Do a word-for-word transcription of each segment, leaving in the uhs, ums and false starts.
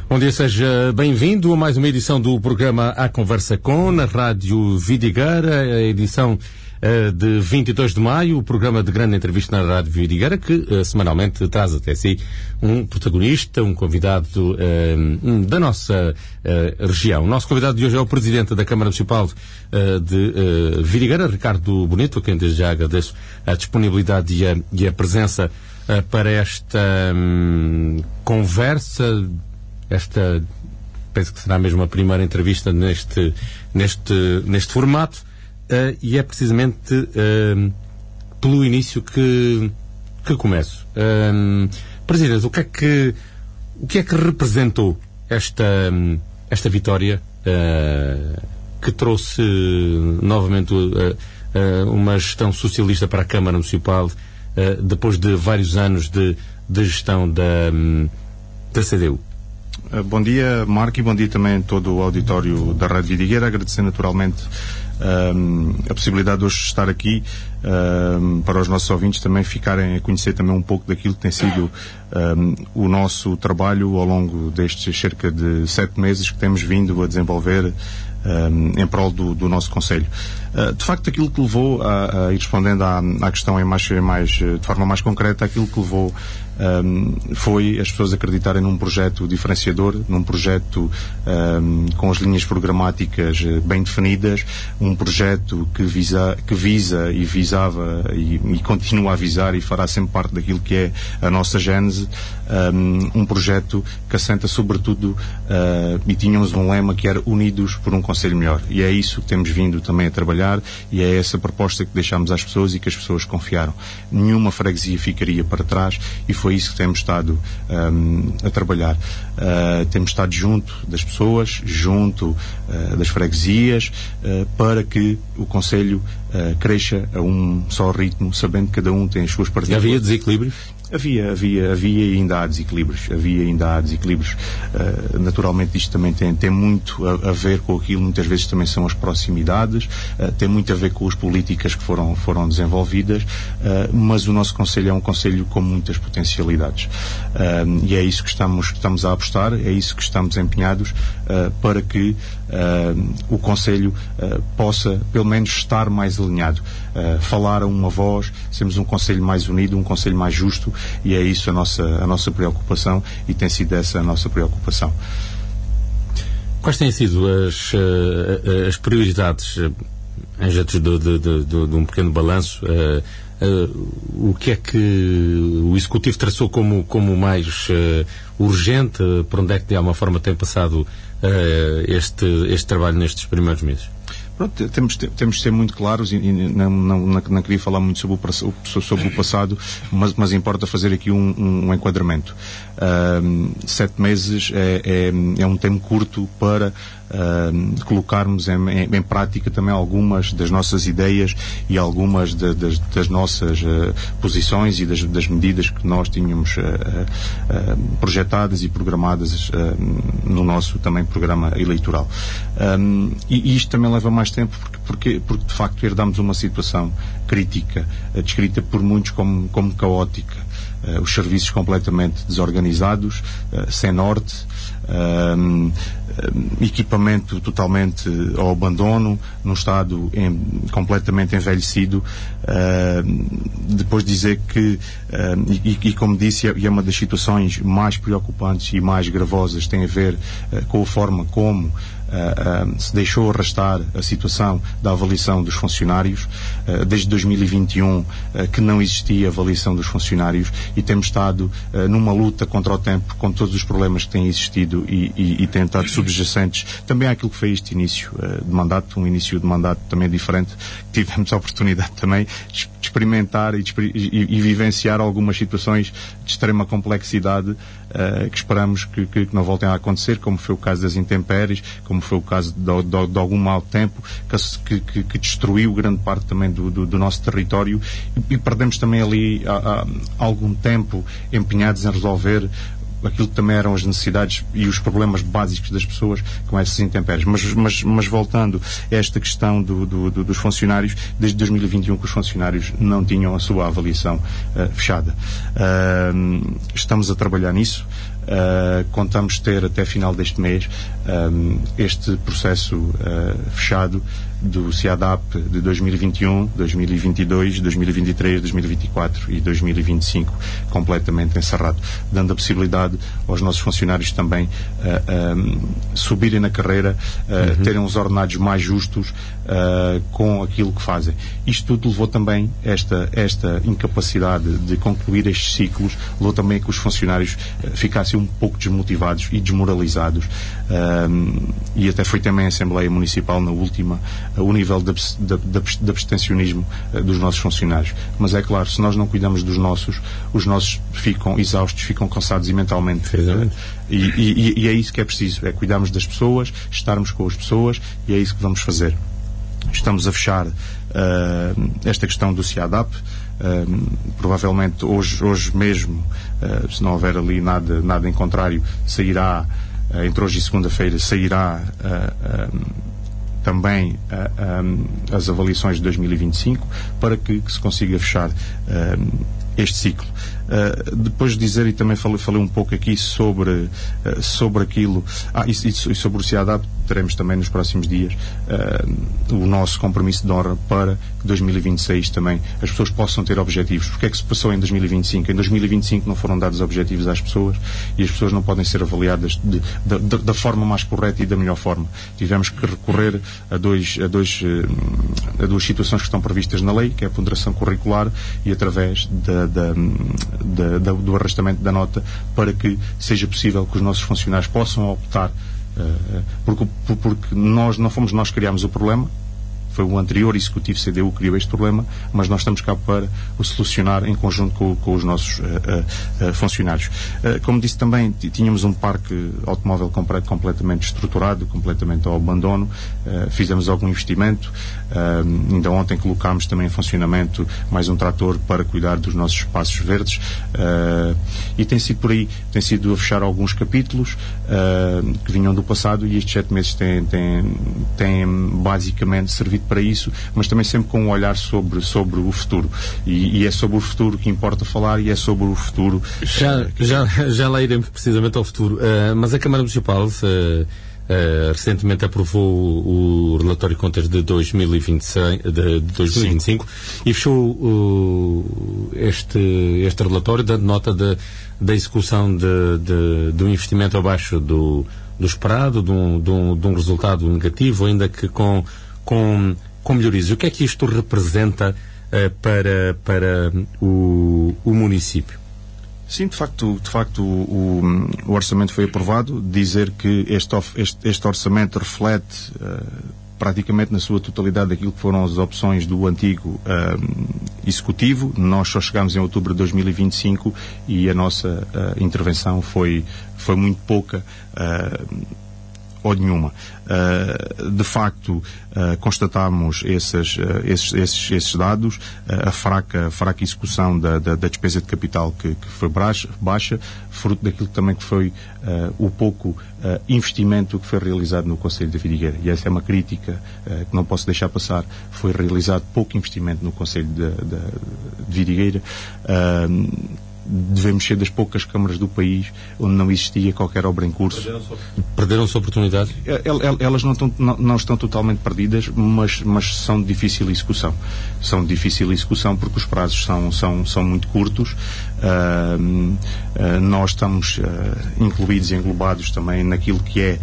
Bom dia, seja bem-vindo a mais uma edição do programa A Conversa Com, na Rádio Vidigueira, a edição uh, de vinte e dois de maio, o programa de grande entrevista na Rádio Vidigueira, que uh, semanalmente traz até si um protagonista, um convidado uh, da nossa uh, região. O nosso convidado de hoje é o Presidente da Câmara Municipal uh, de uh, Vidigueira, Ricardo Bonito, a quem desde já agradeço a disponibilidade e a, e a presença uh, para esta um, conversa. Esta, penso que será mesmo a primeira entrevista neste, neste, neste formato, uh, e é precisamente uh, pelo início que, que começo. Uh, Presidente, o que é que, o que é que representou esta, esta vitória uh, que trouxe novamente uh, uh, uma gestão socialista para a Câmara Municipal, uh, depois de vários anos de, de gestão da, da C D U? Bom dia, Marco, e bom dia também a todo o auditório da Rádio Vidigueira. Agradecer naturalmente um, a possibilidade de hoje estar aqui, um, para os nossos ouvintes também ficarem a conhecer também um pouco daquilo que tem sido um, o nosso trabalho ao longo destes cerca de sete meses que temos vindo a desenvolver Um, em prol do, do nosso Conselho. Uh, de facto, aquilo que levou a, a ir respondendo à, à questão em mais, mais, de forma mais concreta, aquilo que levou um, foi as pessoas acreditarem num projeto diferenciador, num projeto um, com as linhas programáticas bem definidas, um projeto que visa, que visa e visava e, e continua a visar e fará sempre parte daquilo que é a nossa gênese, um, um projeto que assenta sobretudo uh, e tínhamos um lema que era unidos por um Conselho melhor, e é isso que temos vindo também a trabalhar, e é essa proposta que deixámos às pessoas e que as pessoas confiaram. Nenhuma freguesia ficaria para trás, e foi isso que temos estado um, a trabalhar. Uh, temos estado junto das pessoas, junto uh, das freguesias, uh, para que o Conselho uh, cresça a um só ritmo, sabendo que cada um tem as suas particularidades. Havia desequilíbrios? Havia, havia, havia e ainda há desequilíbrios. Havia e ainda há desequilíbrios. Uh, naturalmente isto também tem, tem muito a, a ver com aquilo, muitas vezes também são as proximidades, uh, tem muito a ver com as políticas que foram, foram desenvolvidas, uh, mas o nosso Conselho é um Conselho com muitas potencialidades. Uh, e é isso que estamos, que estamos a apostar, é isso que estamos empenhados, uh, para que uh, o Conselho uh, possa, pelo menos, estar mais alinhado. Uh, falar a uma voz, sermos um Conselho mais unido, um Conselho mais justo, e é isso a nossa, a nossa preocupação, e tem sido essa a nossa preocupação. Quais têm sido as, as prioridades, em jeito de, de, de, de, de um pequeno balanço, uh, uh, o que é que o Executivo traçou como, como mais uh, urgente, por onde é que de alguma forma tem passado uh, este, este trabalho nestes primeiros meses? Pronto, temos, temos de ser muito claros, e, e não, não, não, não queria falar muito sobre o, sobre o passado, mas, mas importa fazer aqui um, um, um enquadramento. Uh, sete meses é, é, é um tempo curto para uh, colocarmos em, em, em prática também algumas das nossas ideias e algumas de, das, das nossas uh, posições e das, das medidas que nós tínhamos uh, uh, projetadas e programadas uh, no nosso também programa eleitoral. Um, e, e isto também leva mais tempo porque, porque, porque de facto herdamos uma situação crítica, uh, descrita por muitos como, como caótica. Uh, os serviços completamente desorganizados, uh, sem norte, uh, uh, equipamento totalmente ao abandono, num estado em, completamente envelhecido. Uh, depois dizer que, uh, e, e como disse, e é uma das situações mais preocupantes e mais gravosas, tem a ver uh, com a forma como Uh, uh, se deixou arrastar a situação da avaliação dos funcionários, uh, desde dois mil e vinte e um uh, que não existia avaliação dos funcionários, e temos estado uh, numa luta contra o tempo com todos os problemas que têm existido e, e, e têm estado subjacentes também àquilo que foi este início uh, de mandato, um início de mandato também diferente, que tivemos a oportunidade também de experimentar e, de, e, e vivenciar algumas situações de extrema complexidade, uh, que esperamos que, que, que não voltem a acontecer, como foi o caso das intempéries, como foi o caso de, de, de algum mau tempo que, que, que destruiu grande parte também do, do, do nosso território, e, e perdemos também ali há, há algum tempo empenhados em resolver aquilo que também eram as necessidades e os problemas básicos das pessoas com essas intempéries. Mas, mas, mas voltando a esta questão do, do, do, dos funcionários, desde dois mil e vinte e um que os funcionários não tinham a sua avaliação uh, fechada. Uh, estamos a trabalhar nisso. Uh, contamos ter até final deste mês um, este processo uh, fechado do CIADAP de dois mil e vinte e um, dois mil e vinte e dois, dois mil e vinte e três, dois mil e vinte e quatro e dois mil e vinte e cinco completamente encerrado, dando a possibilidade aos nossos funcionários também uh, um, subirem na carreira, uh, uhum. terem uns ordenados mais justos uh, com aquilo que fazem. Isto tudo levou também esta, esta incapacidade de concluir estes ciclos, levou também que os funcionários uh, ficassem um pouco desmotivados e desmoralizados, uh, e até foi também a Assembleia Municipal na última o nível de, de, de, de abstencionismo uh, dos nossos funcionários. Mas é claro, se nós não cuidamos dos nossos, os nossos ficam exaustos, ficam cansados e mentalmente. Uh, e, e, e é isso que é preciso, é cuidarmos das pessoas, estarmos com as pessoas, e é isso que vamos fazer. Estamos a fechar uh, esta questão do CIADAP. Uh, provavelmente hoje, hoje mesmo, uh, se não houver ali nada, nada em contrário, sairá, uh, entre hoje e segunda-feira, sairá uh, uh, também uh, um, as avaliações de dois mil e vinte e cinco, para que, que se consiga fechar uh, este ciclo. Uh, depois de dizer, e também falei, falei um pouco aqui sobre, uh, sobre aquilo, ah, e, e sobre o CIADAP, teremos também nos próximos dias uh, o nosso compromisso de honra para que dois mil e vinte e seis também as pessoas possam ter objetivos. Porque é que se passou em dois mil e vinte e cinco? Em dois mil e vinte e cinco não foram dados objetivos às pessoas, e as pessoas não podem ser avaliadas de, de, de, da forma mais correta e da melhor forma. Tivemos que recorrer a, dois, a, dois, a duas situações que estão previstas na lei, que é a ponderação curricular e através da, da, da, da, do arrastamento da nota, para que seja possível que os nossos funcionários possam optar. Uh, porque, porque nós, não fomos nós que criámos o problema, foi o anterior executivo C D U que criou este problema, mas nós estamos cá para o solucionar em conjunto com, com os nossos uh, uh, uh, funcionários. Uh, como disse também, tínhamos um parque automóvel completo, completamente estruturado, completamente ao abandono, uh, fizemos algum investimento, uh, ainda ontem colocámos também em funcionamento mais um trator para cuidar dos nossos espaços verdes, uh, e tem sido por aí, tem sido a fechar alguns capítulos uh, que vinham do passado, e estes sete meses têm, têm, têm basicamente servido para isso, mas também sempre com um olhar sobre, sobre o futuro. E, e é sobre o futuro que importa falar, e é sobre o futuro. Já, uh, já, já lá iremos precisamente ao futuro. Uh, mas a Câmara Municipal uh, uh, recentemente aprovou o, o relatório de contas de dois mil e vinte e seis, de, de dois mil e vinte e cinco, e fechou uh, este, este relatório dando nota de, da execução de, de, do investimento abaixo do, do esperado, de um, de, um, de um resultado negativo, ainda que com Com, com melhorias. O que é que isto representa uh, para, para o, o município? Sim, de facto, de facto o, o, o orçamento foi aprovado. Dizer que este, este, este orçamento reflete uh, praticamente na sua totalidade aquilo que foram as opções do antigo uh, executivo. Nós só chegámos em outubro de dois mil e vinte e cinco e a nossa uh, intervenção foi, foi muito pouca. Uh, ou nenhuma. Uh, de facto, uh, constatámos esses, uh, esses, esses, esses dados, uh, a fraca, fraca execução da, da, da despesa de capital que, que foi baixa, baixa, fruto daquilo também que foi uh, o pouco uh, investimento que foi realizado no Concelho de Vidigueira. E essa é uma crítica uh, que não posso deixar passar. Foi realizado pouco investimento no Concelho de, de, de Vidigueira. Uh, devemos ser das poucas câmaras do país onde não existia qualquer obra em curso. Perderam-se oportunidades? Elas não estão, não, não estão totalmente perdidas, mas, mas são de difícil execução. São de difícil execução porque os prazos são, são, são muito curtos. Uh, uh, nós estamos uh, incluídos e englobados também naquilo que é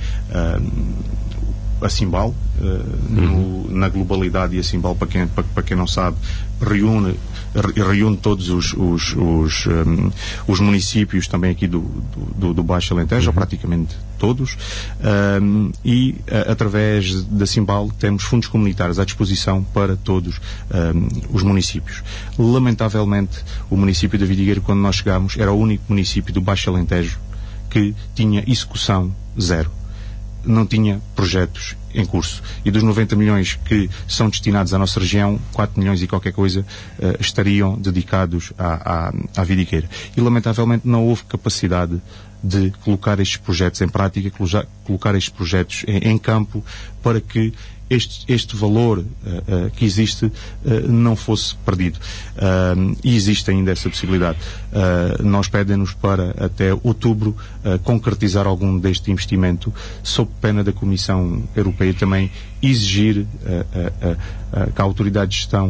uh, a Simbal, uh, uhum. no, na globalidade, e a Simbal, para quem, para, para quem não sabe, reúne reúne todos os, os, os, um, os municípios também aqui do, do, do Baixo Alentejo, uhum. praticamente todos, um, e a, através da Simbal temos fundos comunitários à disposição para todos um, os municípios. Lamentavelmente, o município de Vidigueira, quando nós chegámos, era o único município do Baixo Alentejo que tinha execução zero. Não tinha projetos em curso. E dos noventa milhões que são destinados à nossa região, quatro milhões e qualquer coisa uh, estariam dedicados à, à, à Vidigueira. E lamentavelmente não houve capacidade de colocar estes projetos em prática, colocar estes projetos em, em campo, para que este, este valor uh, uh, que existe uh, não fosse perdido. Uh, e existe ainda essa possibilidade. Uh, nós pedem-nos para, até outubro, uh, concretizar algum deste investimento, sob pena da Comissão Europeia também exigir uh, uh, uh, uh, que a autoridade de gestão,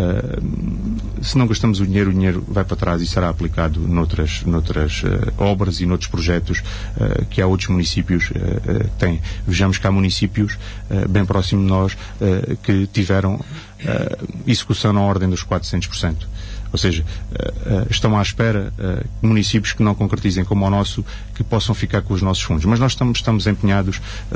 uh, se não gastamos o dinheiro, o dinheiro vai para trás e será aplicado noutras, noutras uh, obras e noutros projetos uh, que há outros municípios uh, uh, têm. Vejamos que há municípios uh, bem próximos de nós uh, que tiveram uh, execução na ordem dos quatrocentos por cento. Ou seja, uh, uh, estão à espera uh, municípios que não concretizem como o nosso, que possam ficar com os nossos fundos. Mas nós estamos, estamos empenhados uh,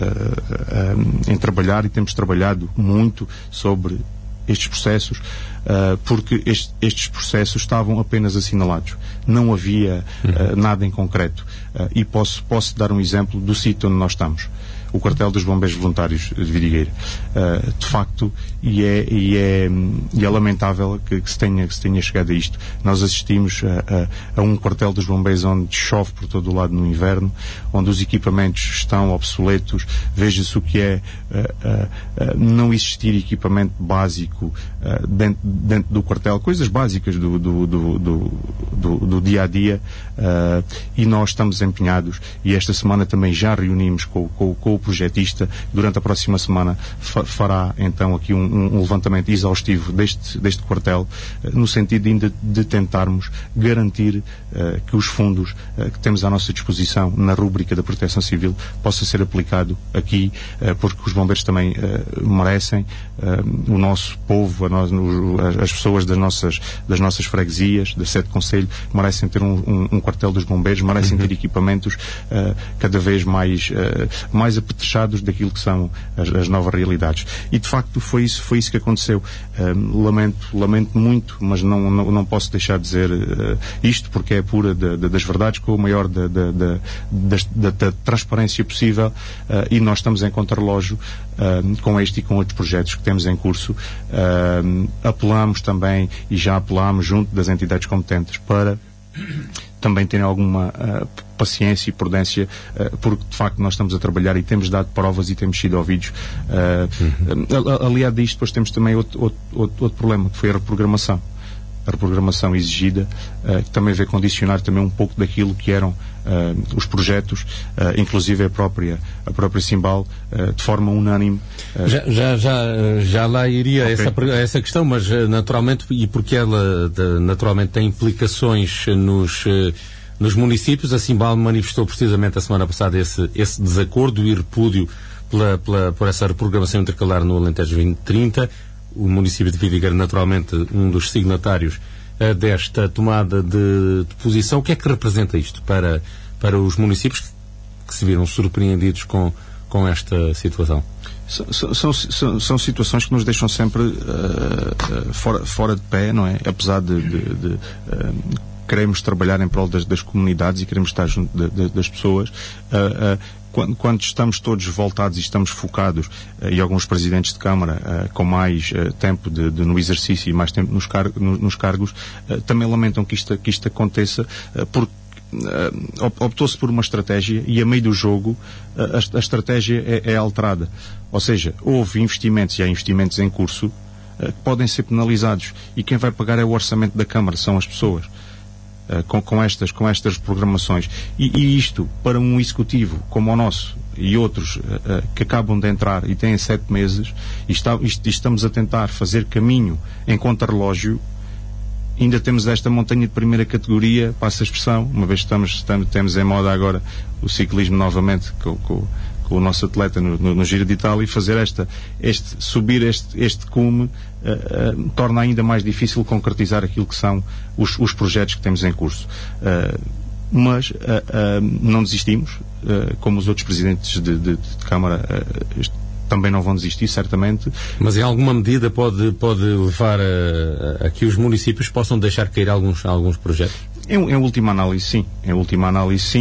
uh, em trabalhar, e temos trabalhado muito sobre estes processos, uh, porque este, estes processos estavam apenas assinalados. Não havia uh, nada em concreto. Uh, e posso, posso dar um exemplo do sítio onde nós estamos. O quartel dos bombeiros voluntários de Vidigueira. Uh, de facto, e é, e é, e é lamentável que, que, se tenha, que se tenha chegado a isto. Nós assistimos a, a, a um quartel dos bombeiros onde chove por todo o lado no inverno, onde os equipamentos estão obsoletos. Veja-se o que é uh, uh, uh, não existir equipamento básico uh, dentro, dentro do quartel, coisas básicas do, do, do, do, do, do dia a dia, uh, e nós estamos empenhados, e esta semana também já reunimos com, com, com o projetista. Durante a próxima semana fa fará então aqui um, um levantamento exaustivo deste, deste quartel, uh, no sentido ainda de tentarmos garantir uh, que os fundos uh, que temos à nossa disposição na rúbrica da Proteção Civil possa ser aplicado aqui, uh, porque os bombeiros também uh, merecem, uh, o nosso povo, a nós, as pessoas das nossas, das nossas freguesias, da sede de concelho, merecem ter um, um, um quartel dos bombeiros, merecem ter equipamentos uh, cada vez mais, uh, mais apetrechados daquilo que são as, as novas realidades. E de facto foi isso, foi isso que aconteceu. Uh, lamento, lamento muito, mas não, não, não posso deixar de dizer uh, isto, porque é pura de, de, das verdades, com o maior da, da, da, da, da transparência possível, uh, e nós estamos em contrarrelógio uh, com este e com outros projetos que temos em curso. Uh, apelamos também, e já apelamos junto das entidades competentes, para também terem alguma uh, paciência e prudência, uh, porque de facto nós estamos a trabalhar e temos dado provas e temos sido ouvidos. Uh, uhum. Aliado a isto, depois temos também outro, outro, outro, outro problema, que foi a reprogramação. A reprogramação exigida, uh, que também veio condicionar também um pouco daquilo que eram uh, os projetos, uh, inclusive a própria, a própria Simbal, uh, de forma unânime. Uh, já, já, já, já lá iria okay. essa, essa questão, mas naturalmente, e porque ela de, naturalmente tem implicações nos, nos municípios, a Simbal manifestou precisamente a semana passada esse, esse desacordo e repúdio pela, pela, por essa reprogramação intercalar no Alentejo vinte trinta. O município de Vidigueira, naturalmente, um dos signatários uh, desta tomada de, de posição. O que é que representa isto para, para os municípios que, que se viram surpreendidos com, com esta situação? São, são, são, são situações que nos deixam sempre uh, uh, fora, fora de pé, não é? Apesar de, de, de uh, queremos trabalhar em prol das, das comunidades e queremos estar junto de, de, das pessoas. Uh, uh, Quando, quando estamos todos voltados e estamos focados, uh, e alguns presidentes de Câmara uh, com mais uh, tempo de, de, no exercício e mais tempo nos, car no, nos cargos, uh, também lamentam que isto, que isto aconteça, uh, porque uh, optou-se por uma estratégia e a meio do jogo uh, a, a estratégia é, é alterada. Ou seja, houve investimentos e há investimentos em curso uh, que podem ser penalizados, e quem vai pagar é o orçamento da Câmara, são as pessoas. Uh, com, com, estas, com estas programações. E, e isto, para um executivo como o nosso e outros uh, uh, que acabam de entrar e têm sete meses, e, está, e estamos a tentar fazer caminho em contrarrelógio, ainda temos esta montanha de primeira categoria, passa a expressão, uma vez que estamos, estamos, temos em moda agora o ciclismo novamente, com, com, com o nosso atleta no, no, no Giro de Itália, e fazer esta, este, subir este, este cume uh, uh, torna ainda mais difícil concretizar aquilo que são os, os projetos que temos em curso. Uh, mas uh, uh, não desistimos, uh, como os outros presidentes de, de, de Câmara uh, também não vão desistir, certamente. Mas em alguma medida pode, pode levar a, a, a que os municípios possam deixar cair alguns, alguns projetos? Em, em última análise, sim. Em última análise, sim.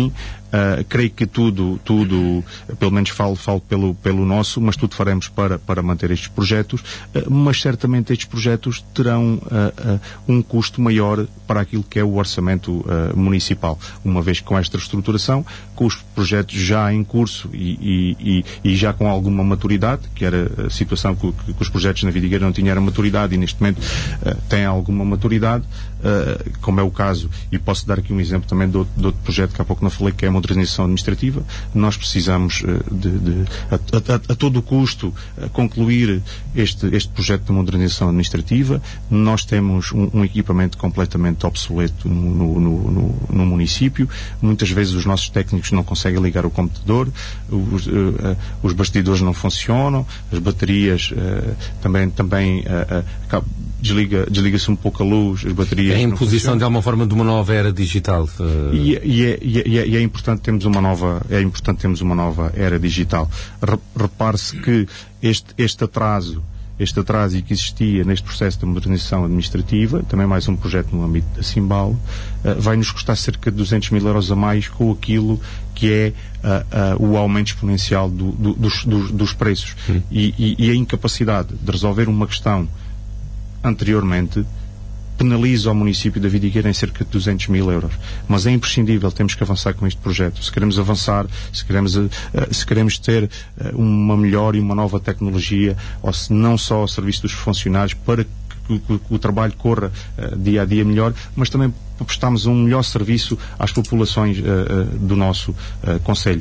Uh, creio que tudo, tudo, pelo menos falo, falo pelo, pelo nosso, mas tudo faremos para, para manter estes projetos, uh, mas certamente estes projetos terão uh, uh, um custo maior para aquilo que é o orçamento uh, municipal, uma vez que com esta reestruturação, com os projetos já em curso e, e, e, e já com alguma maturidade, que era a situação que, que, que os projetos na Vidigueira não tinham maturidade e neste momento uh, têm alguma maturidade, uh, como é o caso, e posso dar aqui um exemplo também de outro, de outro projeto que há pouco não falei, que é a modernização administrativa. Nós precisamos uh, de, de a, a, a todo o custo uh, concluir este, este projeto de modernização administrativa. Nós temos um, um equipamento completamente obsoleto no, no, no, no município. Muitas vezes os nossos técnicos não conseguem ligar o computador, os, uh, uh, os bastidores não funcionam, as baterias uh, também, também uh, uh, desliga, desliga-se um pouco a luz, as baterias. É a imposição de alguma forma de uma nova era digital. Uh... E, e, é, e, é, e é importante termos uma nova, é importante termos uma nova era digital. Repare-se que este, este atraso este atraso que existia neste processo de modernização administrativa, também mais um projeto no âmbito da Simbal, uh, vai nos custar cerca de duzentos mil euros a mais com aquilo que é uh, uh, o aumento exponencial do, do, dos, dos, dos preços. Hum. E, e, e a incapacidade de resolver uma questão anteriormente penaliza o município da Vidigueira em cerca de duzentos mil euros. Mas é imprescindível, temos que avançar com este projeto. Se queremos avançar, se queremos, uh, se queremos ter uh, uma melhor e uma nova tecnologia, ou se não só ao serviço dos funcionários, para que, que, que o trabalho corra uh, dia a dia melhor, mas também para prestarmos um melhor serviço às populações uh, uh, do nosso uh, concelho.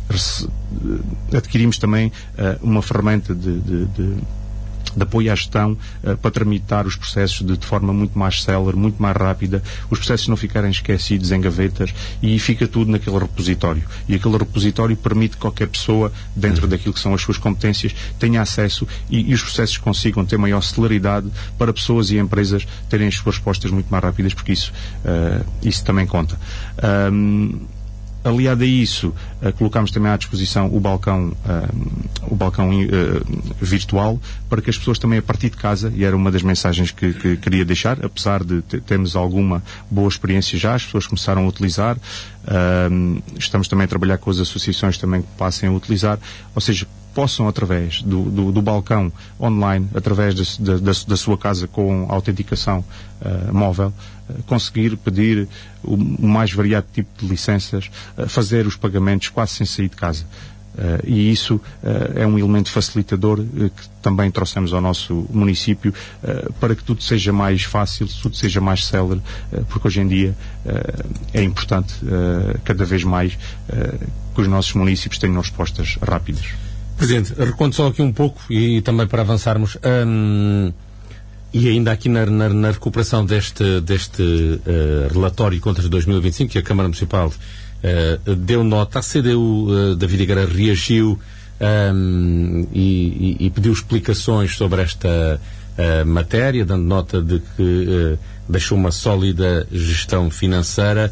Adquirimos também uh, uma ferramenta de, de, de de apoio à gestão uh, para tramitar os processos de, de forma muito mais célere, muito mais rápida, os processos não ficarem esquecidos em gavetas e fica tudo naquele repositório. E aquele repositório permite que qualquer pessoa, dentro uhum. daquilo que são as suas competências, tenha acesso e, e os processos consigam ter maior celeridade para pessoas e empresas terem as suas respostas muito mais rápidas, porque isso, uh, isso também conta. Um, Aliado a isso, uh, colocámos também à disposição o balcão, uh, o balcão uh, virtual, para que as pessoas também a partir de casa, e era uma das mensagens que, que queria deixar, apesar de termos alguma boa experiência já, as pessoas começaram a utilizar, uh, estamos também a trabalhar com as associações também que passem a utilizar, ou seja, possam, através do, do, do balcão online, através de, de, da, da sua casa com autenticação uh, móvel, uh, conseguir pedir o, o mais variado tipo de licenças, uh, fazer os pagamentos quase sem sair de casa. Uh, e isso uh, é um elemento facilitador uh, que também trouxemos ao nosso município uh, para que tudo seja mais fácil, tudo seja mais célere, uh, porque hoje em dia uh, é importante uh, cada vez mais uh, que os nossos municípios tenham respostas rápidas. Presidente, reconto só aqui um pouco e também para avançarmos, hum, e ainda aqui na, na, na recuperação deste, deste uh, relatório contra dois mil e vinte e cinco, que a Câmara Municipal uh, deu nota, a C D U uh, da Vidigueira reagiu um, e, e, e pediu explicações sobre esta uh, matéria, dando nota de que uh, deixou uma sólida gestão financeira.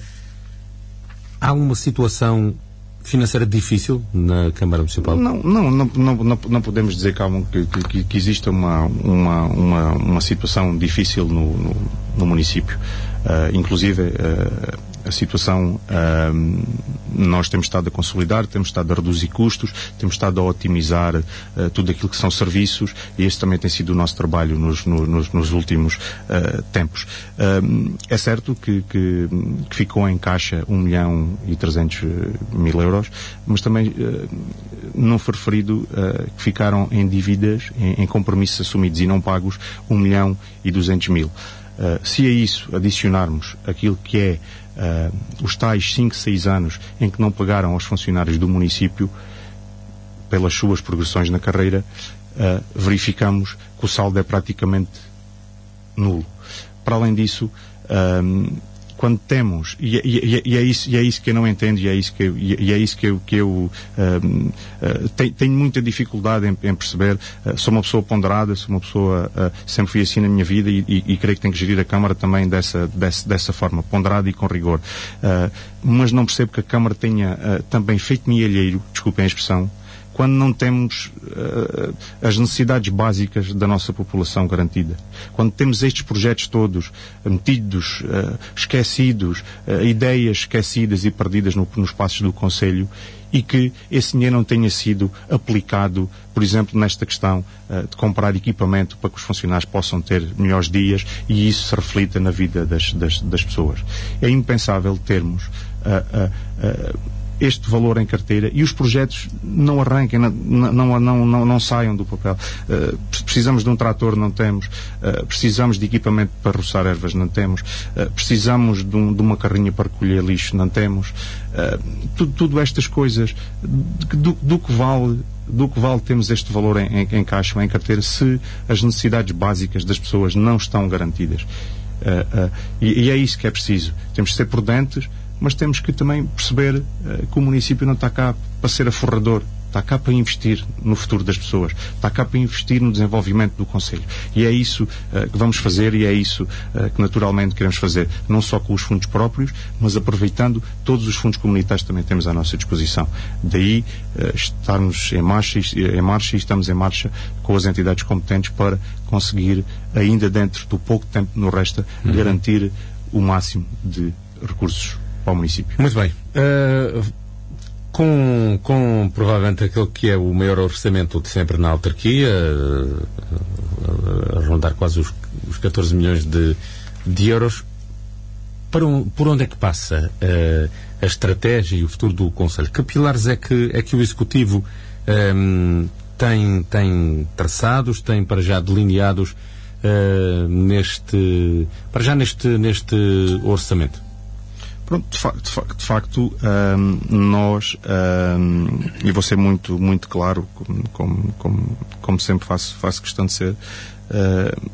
Há uma situação financeira difícil na Câmara Municipal? Não, não, não, não, não, não podemos dizer calma, que, que, que existe uma, uma, uma, uma situação difícil no, no, no município. Uh, inclusive, uh, a situação, uh, nós temos estado a consolidar, temos estado a reduzir custos, temos estado a otimizar uh, tudo aquilo que são serviços, e este também tem sido o nosso trabalho nos, nos, nos últimos uh, tempos. Uh, é certo que, que, que ficou em caixa um milhão e trezentos mil euros, mas também uh, não foi referido uh, que ficaram em dívidas, em, em compromissos assumidos e não pagos, um milhão e duzentos mil. Uh, se a isso adicionarmos aquilo que é uh, os tais cinco, seis anos em que não pagaram aos funcionários do município pelas suas progressões na carreira, uh, verificamos que o saldo é praticamente nulo. Para além disso, uh, quando temos, e, e, e, é isso, e é isso que eu não entendo, e é isso que eu, e é isso que eu, que eu uh, uh, tenho, tenho muita dificuldade em, em perceber. Uh, sou uma pessoa ponderada, sou uma pessoa, uh, sempre fui assim na minha vida, e, e, e creio que tenho que gerir a Câmara também dessa, dessa, dessa forma, ponderada e com rigor. Uh, mas não percebo que a Câmara tenha uh, também feito-me alheiro, desculpem a expressão, quando não temos uh, as necessidades básicas da nossa população garantida, quando temos estes projetos todos metidos, uh, esquecidos, uh, ideias esquecidas e perdidas no, nos passos do Conselho, e que esse dinheiro não tenha sido aplicado, por exemplo, nesta questão uh, de comprar equipamento para que os funcionários possam ter melhores dias e isso se reflita na vida das, das, das pessoas. É impensável termos uh, uh, uh, este valor em carteira e os projetos não arranquem, não, não, não, não, não saiam do papel. Uh, precisamos de um trator, não temos. Uh, precisamos de equipamento para roçar ervas, não temos. Uh, precisamos de, um, de uma carrinha para recolher lixo, não temos. Uh, tudo, tudo estas coisas, do, do que vale do que vale termos este valor em, em, em caixa ou em carteira se as necessidades básicas das pessoas não estão garantidas. Uh, uh, e, e é isso que é preciso. Temos de ser prudentes, mas temos que também perceber uh, que o município não está cá para ser aforrador, está cá para investir no futuro das pessoas, está cá para investir no desenvolvimento do Conselho. E é isso uh, que vamos fazer e é isso uh, que naturalmente queremos fazer, não só com os fundos próprios, mas aproveitando todos os fundos comunitários que também temos à nossa disposição. Daí uh, estarmos em marcha, em marcha e estamos em marcha com as entidades competentes para conseguir, ainda dentro do pouco tempo que nos resta, uhum. garantir o máximo de recursos para o município. Muito bem. Uh, com, com provavelmente aquele que é o maior orçamento de sempre na autarquia, uh, uh, a rondar quase os, os catorze milhões de, de euros, para um, por onde é que passa uh, a estratégia e o futuro do Conselho? Que pilares é que, é que o Executivo um, tem, tem traçados, tem para já delineados uh, neste, para já neste, neste orçamento? Pronto, de facto, de facto, de facto um, nós, um, e vou ser muito, muito claro, como, como, como, como sempre faço, faço questão de ser, uh,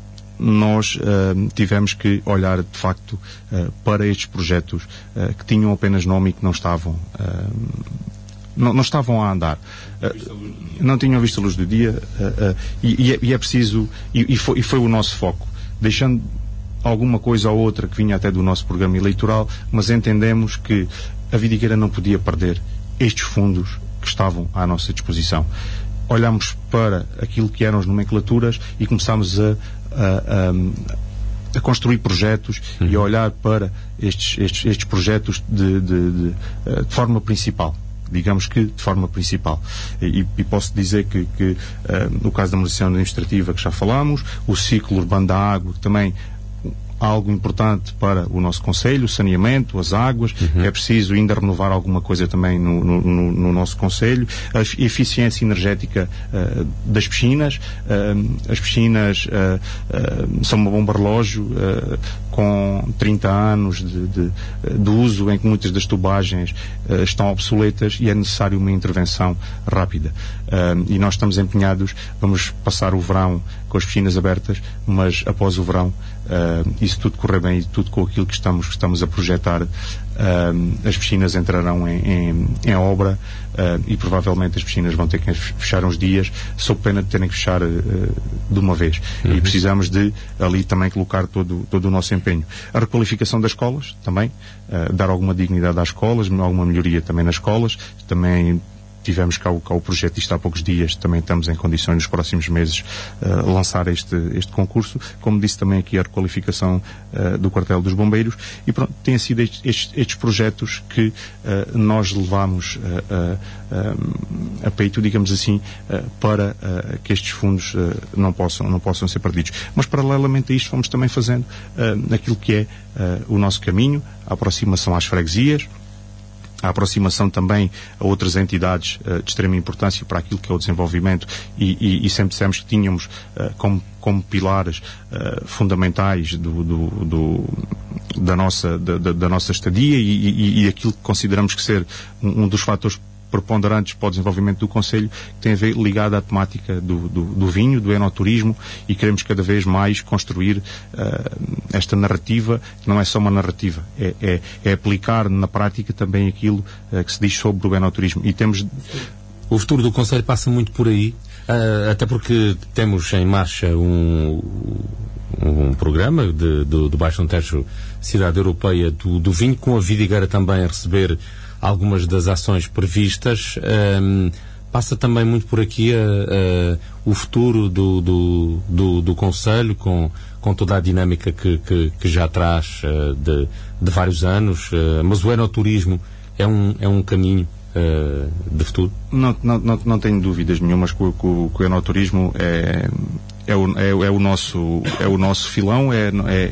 nós uh, tivemos que olhar, de facto, uh, para estes projetos uh, que tinham apenas nome e que não estavam, uh, não, não estavam a andar. Uh, não tinham visto a luz do dia, uh, uh, e, e, é, e é preciso, e, e, foi, e foi o nosso foco, deixando alguma coisa ou outra que vinha até do nosso programa eleitoral, mas entendemos que a Vidigueira não podia perder estes fundos que estavam à nossa disposição. Olhamos para aquilo que eram as nomenclaturas e começámos a, a, a, a construir projetos uhum. e a olhar para estes, estes, estes projetos de, de, de, de forma principal. Digamos que de forma principal. E, e posso dizer que, que uh, no caso da modernização administrativa que já falámos, o ciclo urbano da água, que também algo importante para o nosso Conselho, o saneamento, as águas, uhum. é preciso ainda renovar alguma coisa também no, no, no, no nosso Conselho, a eficiência energética uh, das piscinas, uh, as piscinas uh, uh, são uma bomba relógio uh, com trinta anos de, de, de uso em que muitas das tubagens uh, estão obsoletas e é necessário uma intervenção rápida. Uh, e nós estamos empenhados, vamos passar o verão com as piscinas abertas, mas após o verão, uh, e se tudo correr bem e tudo com aquilo que estamos, que estamos a projetar, uh, as piscinas entrarão em, em, em obra uh, e provavelmente as piscinas vão ter que fechar uns dias, sob pena de terem que fechar uh, de uma vez. Uhum. E precisamos de ali também colocar todo, todo o nosso empenho. A requalificação das escolas, também, uh, dar alguma dignidade às escolas, alguma melhoria também nas escolas, também tivemos cá o, cá o projeto, isto há poucos dias, também estamos em condições nos próximos meses uh, lançar este, este concurso, como disse também aqui a requalificação uh, do quartel dos bombeiros, e pronto, têm sido estes, estes, estes projetos que uh, nós levamos uh, uh, a peito, digamos assim, uh, para uh, que estes fundos uh, não, possam, não possam ser perdidos. Mas paralelamente a isto fomos também fazendo uh, aquilo que é uh, o nosso caminho, a aproximação às freguesias, a aproximação também a outras entidades uh, de extrema importância para aquilo que é o desenvolvimento e, e, e sempre dissemos que tínhamos uh, como, como pilares uh, fundamentais do, do, do, da, nossa, da, da nossa estadia e, e, e aquilo que consideramos que ser um, um dos fatores preponderantes para o desenvolvimento do Conselho, que tem a ver ligado à temática do, do, do vinho, do enoturismo, e queremos cada vez mais construir uh, esta narrativa, que não é só uma narrativa, é, é, é aplicar na prática também aquilo uh, que se diz sobre o enoturismo. E temos... O futuro do Conselho passa muito por aí, uh, até porque temos em marcha um, um programa de, do, do Baixo Tejo, Cidade Europeia do, do Vinho, com a Vidigueira também a receber algumas das ações previstas. Um, passa também muito por aqui a, a, o futuro do, do, do, do Conselho, com, com toda a dinâmica que, que, que já traz uh, de, de vários anos, uh, mas o enoturismo é um, é um caminho uh, de futuro? Não, não, não, não tenho dúvidas nenhumas que o, que o enoturismo é... É o, é, é o nosso é o nosso filão, é,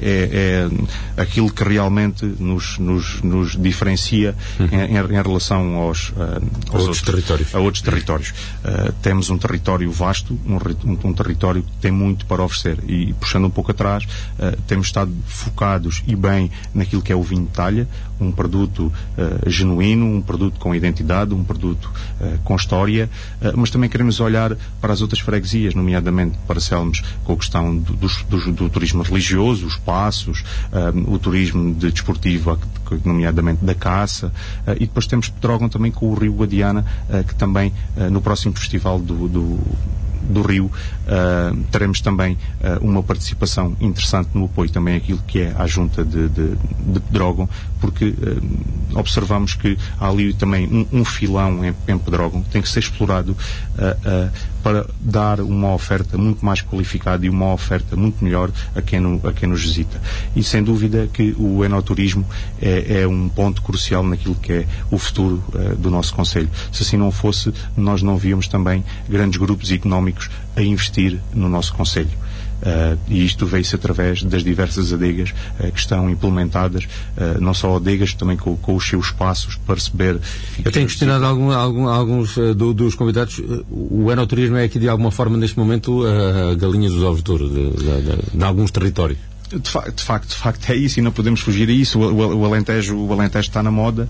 é, é aquilo que realmente nos, nos, nos diferencia uhum. em, em relação aos, uh, aos outros, outros territórios. A outros territórios. Uh, temos um território vasto, um, um, um território que tem muito para oferecer, e puxando um pouco atrás, uh, temos estado focados e bem naquilo que é o vinho de talha, um produto uh, genuíno, um produto com identidade, um produto uh, com história, uh, mas também queremos olhar para as outras freguesias, nomeadamente para Selmas, com a questão do, do, do turismo religioso, os passos, um, o turismo de desportivo, nomeadamente da caça, uh, e depois temos Pedrógão também com o Rio Guadiana, uh, que também uh, no próximo festival do, do do Rio, uh, teremos também uh, uma participação interessante no apoio também àquilo que é a junta de, de, de Pedrógão, porque uh, observamos que há ali também um, um filão em, em Pedrógão que tem que ser explorado uh, uh, para dar uma oferta muito mais qualificada e uma oferta muito melhor a quem, no, a quem nos visita. E sem dúvida que o enoturismo é, é um ponto crucial naquilo que é o futuro uh, do nosso concelho. Se assim não fosse, nós não víamos também grandes grupos económicos a investir no nosso concelho. Uh, e isto veio-se através das diversas adegas uh, que estão implementadas, uh, não só adegas, também com, com os seus espaços para receber. Eu tenho questionado algum, algum, alguns uh, do, dos convidados. Uh, o enoturismo é aqui de alguma forma neste momento a uh, galinha dos ovos de ouro de, de, de, de alguns territórios. De, fa de, facto, de facto é isso, e não podemos fugir a isso. O, o, o, Alentejo, o Alentejo está na moda,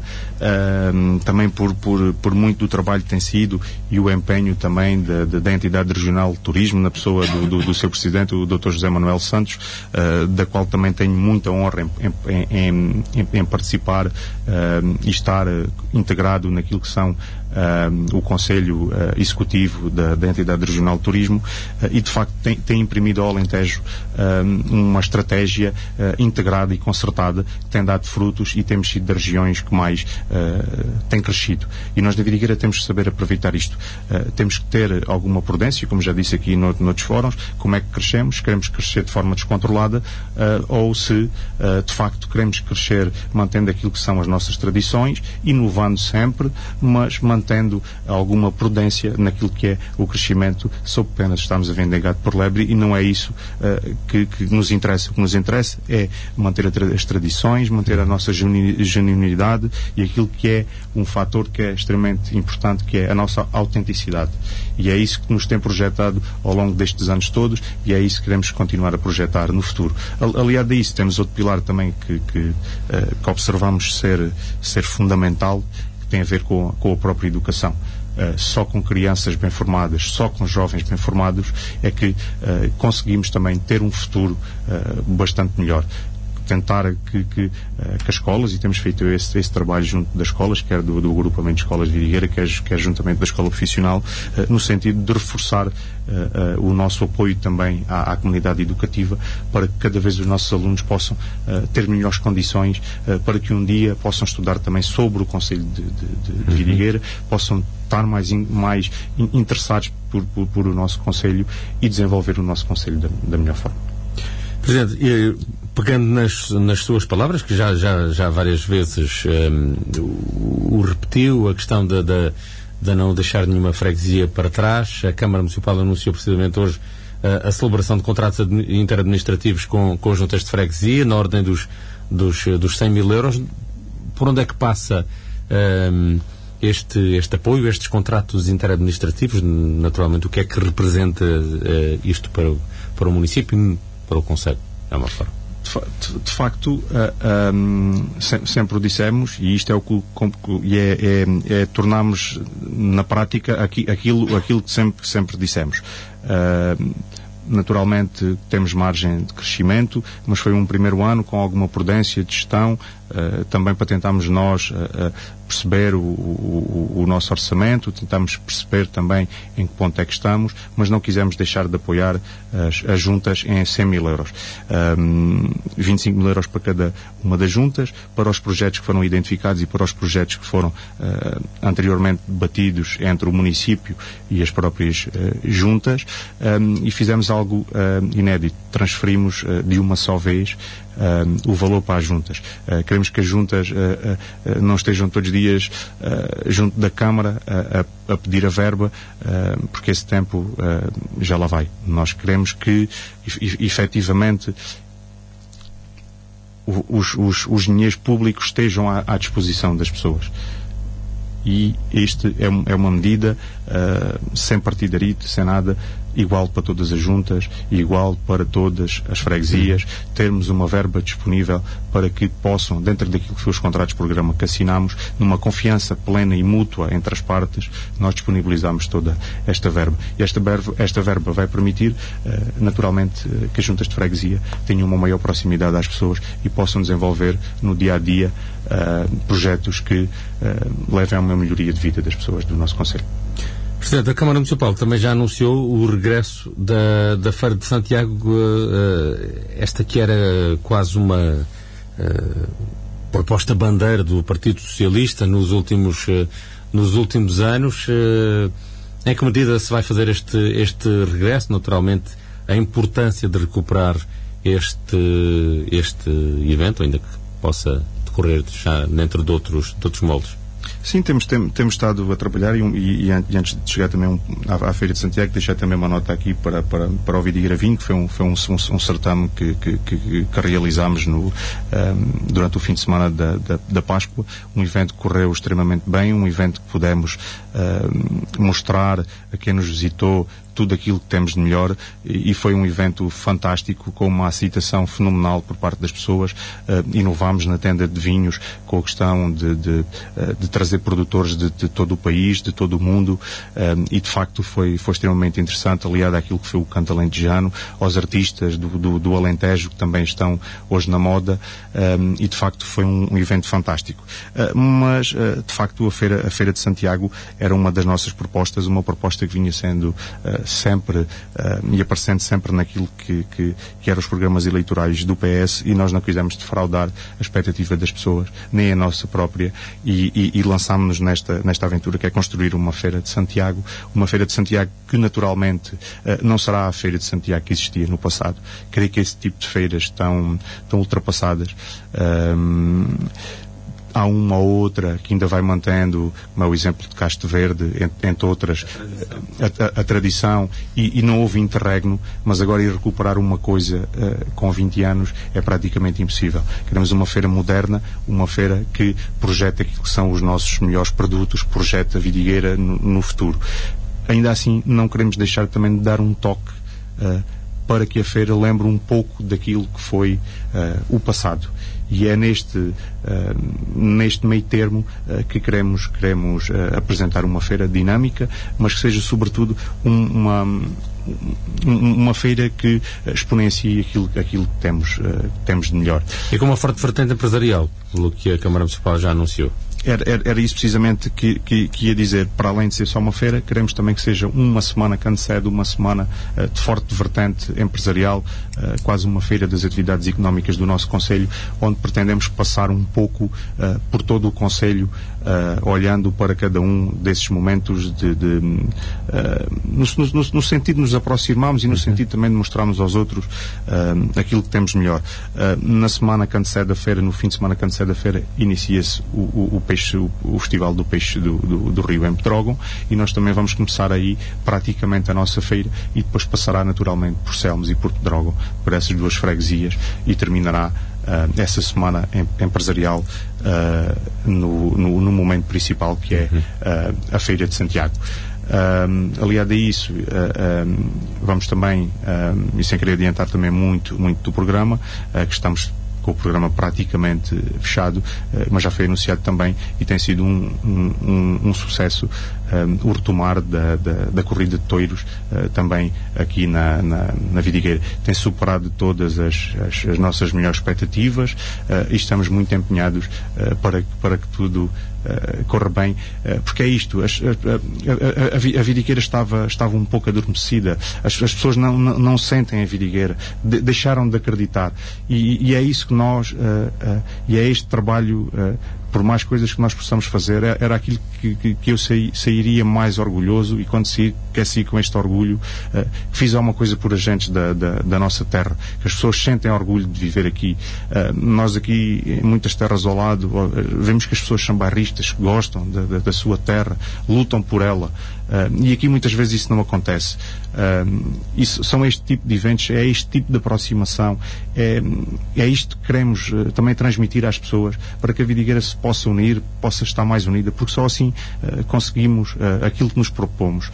uh, também por, por, por muito do trabalho que tem sido e o empenho também da, da, da entidade regional de turismo, na pessoa do, do, do seu presidente, o doutor José Manuel Santos, uh, da qual também tenho muita honra em, em, em, em participar uh, e estar uh, integrado naquilo que são Uh, o Conselho uh, Executivo da, da entidade regional de turismo, uh, e de facto tem, tem imprimido ao Alentejo uh, uma estratégia uh, integrada e concertada que tem dado frutos, e temos sido das regiões que mais uh, tem crescido, e nós da Vidigueira temos que saber aproveitar isto. Uh, temos que ter alguma prudência, como já disse aqui no, noutros fóruns, como é que crescemos, queremos crescer de forma descontrolada, uh, ou se uh, de facto queremos crescer mantendo aquilo que são as nossas tradições, inovando sempre, mas mantendo tendo alguma prudência naquilo que é o crescimento, sob pena de estarmos a vender gato por lebre, e não é isso uh, que, que nos interessa. O que nos interessa é manter a tra as tradições, manter a nossa genuinidade e aquilo que é um fator que é extremamente importante, que é a nossa autenticidade. E é isso que nos tem projetado ao longo destes anos todos, e é isso que queremos continuar a projetar no futuro. Aliado a isso, temos outro pilar também que, que, uh, que observamos ser, ser fundamental, tem a ver com, com a própria educação. Uh, só com crianças bem formadas, só com jovens bem formados é que uh, conseguimos também ter um futuro uh, bastante melhor. Tentar que, que, uh, que as escolas, e temos feito esse, esse trabalho junto das escolas, quer do, do agrupamento de escolas de Vidigueira, quer, quer juntamente da escola profissional, uh, no sentido de reforçar uh, uh, o nosso apoio também à, à comunidade educativa, para que cada vez os nossos alunos possam uh, ter melhores condições, uh, para que um dia possam estudar também sobre o Concelho de, de, de, de Vidigueira, possam estar mais, in, mais in, interessados por, por, por o nosso Concelho e desenvolver o nosso Concelho da, da melhor forma. Presidente, eu, pegando nas, nas suas palavras, que já, já, já várias vezes um, o, o repetiu, a questão da, da, da não deixar nenhuma freguesia para trás, a Câmara Municipal anunciou precisamente hoje uh, a celebração de contratos interadministrativos com, com juntas de freguesia, na ordem dos, dos, dos cem mil euros. Por onde é que passa um, este, este apoio, estes contratos interadministrativos? Naturalmente, o que é que representa uh, isto para, o, para o município e para o Conselho? É uma forma. De, de facto, uh, um, se, sempre o dissemos, e isto é o que e é, é, é tornarmos na prática aqui, aquilo, aquilo que sempre, sempre dissemos. Uh, naturalmente temos margem de crescimento, mas foi um primeiro ano com alguma prudência de gestão, uh, também para tentarmos nós uh, uh, perceber o, o, o nosso orçamento, tentamos perceber também em que ponto é que estamos, mas não quisemos deixar de apoiar as, as juntas em cem mil euros. Um, vinte e cinco mil euros para cada uma das juntas, para os projetos que foram identificados e para os projetos que foram uh, anteriormente debatidos entre o município e as próprias uh, juntas, um, e fizemos algo uh, inédito. Transferimos uh, de uma só vez Uh, o valor para as juntas. Uh, queremos que as juntas uh, uh, uh, não estejam todos os dias uh, junto da Câmara uh, a, a pedir a verba, uh, porque esse tempo uh, já lá vai. Nós queremos que e, efetivamente os, os, os dinheiros públicos estejam à, à disposição das pessoas. E este é, é uma medida uh, sem partidarito, sem nada, igual para todas as juntas, igual para todas as freguesias, termos uma verba disponível para que possam, dentro daquilo que foi os contratos de programa que assinamos, numa confiança plena e mútua entre as partes, nós disponibilizamos toda esta verba. E esta verba, esta verba vai permitir, uh, naturalmente, uh, que as juntas de freguesia tenham uma maior proximidade às pessoas e possam desenvolver no dia a dia uh, projetos que uh, levem a uma melhoria de vida das pessoas do nosso concelho. Presidente, a Câmara Municipal também já anunciou o regresso da, da Feira de Santiago, uh, esta que era quase uma uh, proposta bandeira do Partido Socialista nos últimos, uh, nos últimos anos. Uh, em que medida se vai fazer este, este regresso? Naturalmente, a importância de recuperar este, este evento, ainda que possa decorrer já dentro de outros, de outros moldes. Sim, temos, tem, temos estado a trabalhar e, e, e antes de chegar também um, à, à Feira de Santiago, deixei também uma nota aqui para, para, para o Vidigueira Vinho, que foi um, foi um, um, um certame que, que, que, que realizámos no, um, durante o fim de semana da, da, da Páscoa. Um evento que correu extremamente bem, um evento que pudemos um, mostrar a quem nos visitou tudo aquilo que temos de melhor, e foi um evento fantástico, com uma aceitação fenomenal por parte das pessoas. Uh, inovámos na tenda de vinhos com a questão de, de, uh, de trazer produtores de, de todo o país, de todo o mundo, um, e de facto foi, foi extremamente interessante, aliado àquilo que foi o canto alentejano, aos artistas do, do, do Alentejo, que também estão hoje na moda, um, e de facto foi um, um evento fantástico. Uh, mas, uh, de facto, a Feira, a Feira de Santiago era uma das nossas propostas, uma proposta que vinha sendo uh, sempre uh, e aparecendo sempre naquilo que, que, que eram os programas eleitorais do P S, e nós não quisemos defraudar a expectativa das pessoas, nem a nossa própria, e, e, e lançámos-nos nesta, nesta aventura, que é construir uma Feira de Santiago, uma Feira de Santiago que naturalmente uh, não será a Feira de Santiago que existia no passado. Creio que esse tipo de feiras estão, estão ultrapassadas. Um, Há uma ou outra que ainda vai mantendo, como é o exemplo de Castro Verde, entre, entre outras, a, a, a tradição, e, e não houve interregno, mas agora ir recuperar uma coisa uh, com vinte anos é praticamente impossível. Queremos uma feira moderna, uma feira que projeta aquilo que são os nossos melhores produtos, projeta a vidigueira no, no futuro. Ainda assim, não queremos deixar também de dar um toque uh, para que a feira lembre um pouco daquilo que foi uh, o passado. E é neste, uh, neste meio termo uh, que queremos, queremos uh, apresentar uma feira dinâmica, mas que seja sobretudo um, uma, um, uma feira que exponencie aquilo, aquilo que temos, uh, temos de melhor. E com uma forte vertente empresarial, pelo que a Câmara Municipal já anunciou. Era, era, era isso precisamente que, que, que ia dizer. Para além de ser só uma feira, queremos também que seja uma semana que antecede, uma semana uh, de forte vertente empresarial, uh, quase uma feira das atividades económicas do nosso Concelho, onde pretendemos passar um pouco uh, por todo o Concelho, uh, olhando para cada um desses momentos de, de, uh, no, no, no sentido de nos aproximarmos e no sentido também de mostrarmos aos outros uh, aquilo que temos melhor. Uh, na semana que antecede a feira, no fim de semana que antecede a feira, inicia-se o, o, o Peixe, o, o Festival do Peixe do, do, do Rio em Pedrógão, e nós também vamos começar aí praticamente a nossa feira, e depois passará naturalmente por Selmos e por Pedrógão, por essas duas freguesias, e terminará uh, essa semana em, empresarial uh, no, no, no momento principal, que é uh, a Feira de Santiago. Um, aliado a isso, uh, um, vamos também, um, e sem querer adiantar também muito, muito do programa, uh, que estamos com o programa praticamente fechado, mas já foi anunciado também, e tem sido um, um, um, um sucesso um, o retomar da, da, da corrida de touros uh, também aqui na, na, na Vidigueira. Tem superado todas as, as, as nossas melhores expectativas uh, e estamos muito empenhados uh, para, para que tudo Uh, corra bem, uh, porque é isto, as, a, a, a, a vidigueira estava, estava um pouco adormecida, as, as pessoas não, não, não sentem a vidigueira, de, deixaram de acreditar, e, e é isso que nós, uh, uh, e é este trabalho, uh, por mais coisas que nós possamos fazer, era aquilo que, que, que eu saí, sairia mais orgulhoso, e quando saí, quer sair com este orgulho, uh, que fiz alguma coisa por agentes da, da, da nossa terra, que as pessoas sentem orgulho de viver aqui. Uh, nós aqui, em muitas terras ao lado, uh, vemos que as pessoas são bairristas, que gostam da, da, da sua terra, lutam por ela. Uh, e aqui muitas vezes isso não acontece. Uh, isso, são este tipo de eventos, é este tipo de aproximação, é, é isto que queremos uh, também transmitir às pessoas, para que a vidigueira se possa unir, possa estar mais unida, porque só assim uh, conseguimos uh, aquilo que nos propomos.